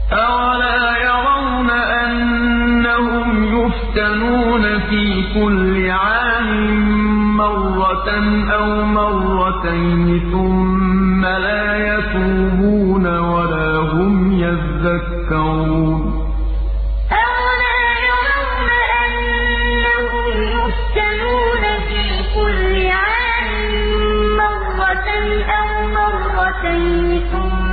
أَوَلَا يَرَوْنَ أَنَّهُمْ يُفْتَنُونَ فِي كُلِّ عَامٍ مَّرَّةً أَوْ مَرَّتَيْنِ ثُمَّ لَا يَتُوبُونَ وَلَا هُمْ يَذَّكَّرُونَ أَوَلَا يَرَوْنَ أَنَّهُمْ يُفْتَنُونَ فِي كُلِّ عَامٍ مَّرَّةً أَوْ مَرَّتَيْنِ